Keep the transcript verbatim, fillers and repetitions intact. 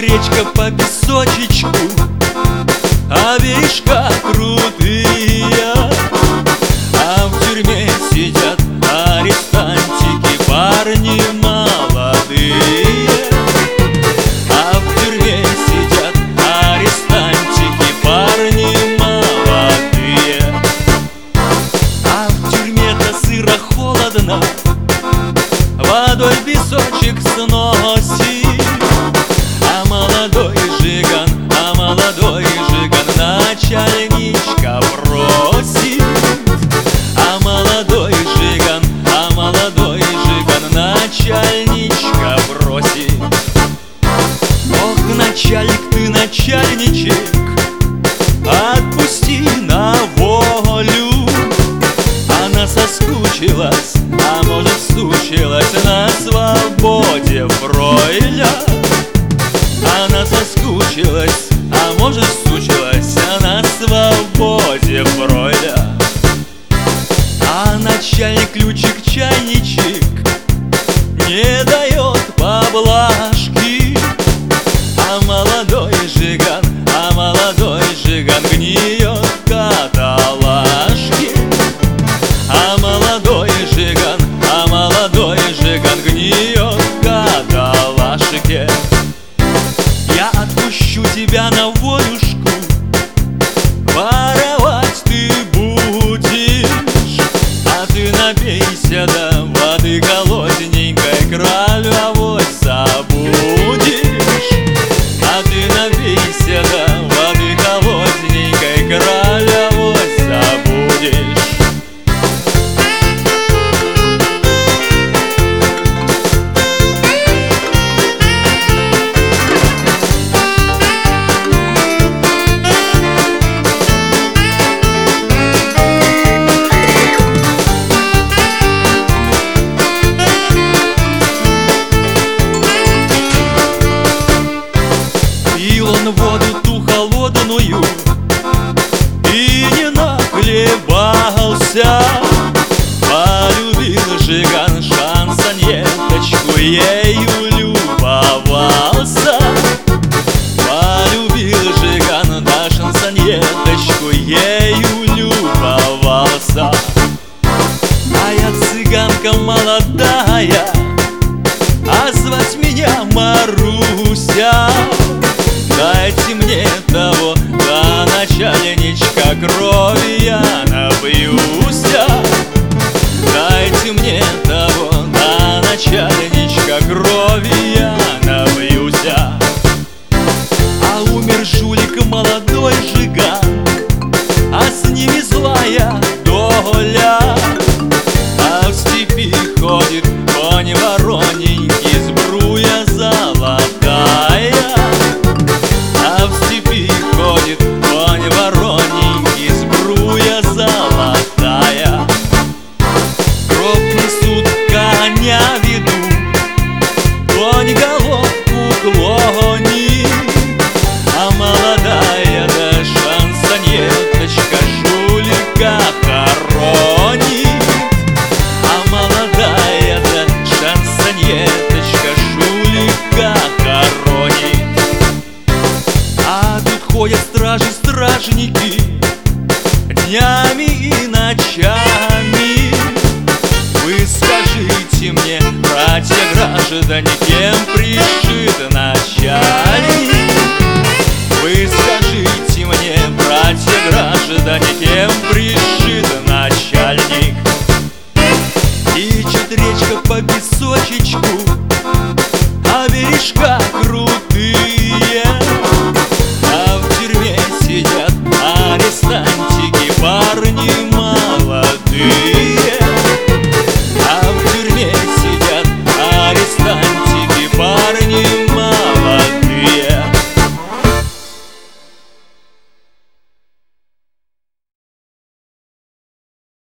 речка по песочечку, а бережка крутые. А в тюрьме сидят арестантики, парни молодые. А в тюрьме сидят арестантики, парни молодые. А в тюрьме-то сыро холодно, водой песочек сносит. А молодой жиган, а молодой жиган начальничка просит. А молодой жиган, а молодой жиган начальничка бросит. Ох, начальник ты, начальничек, отпусти на волю. Она соскучилась, а может сучилась на свободе фройля. Она соскучилась, а может сучилась на свободе фройля. А начальник ключик-чайничек не дает поблажки. А молодой жиган, а молодой жиган гниет каталажки. А молодой жиган, а молодой жиган гниет каталажки. Я отпущу тебя на волюшку, воровать ты будешь. А ты напейся до воды холодненькой, кровавой забудешь. А ты напейся до воды холодненькой, кровавой забудешь. Пил он воду ту холодную и не нахлебался. Полюбил жиган шансонеточку, ею любовался. Полюбил жиган да шансонеточку, ею любовался. А я цыганка молодая, а звать меня Маруся. Дайте мне того, да начальничка, крови я напьюся. Дайте мне того, да начальничка, крови я напьюся. А умер жулик молодой жиган, а с ними злая доля. А в степи ходит конь вороненький, сбруя золотая. А в степи ходит конь вороненький, сбруя золотая. Гроб несут, коня ведут, конь головку клонит. А молодая да шансонеточка жулика хоронит. А молодая да шансонеточка жулика хоронит. А тут ходят стражи-стражники днями и ночами. Вы скажите мне, братья граждане, кем пришит начальник? Вы скажите мне, братья граждане, кем пришит начальник? Течет речка по песочечку, а бережка крутые.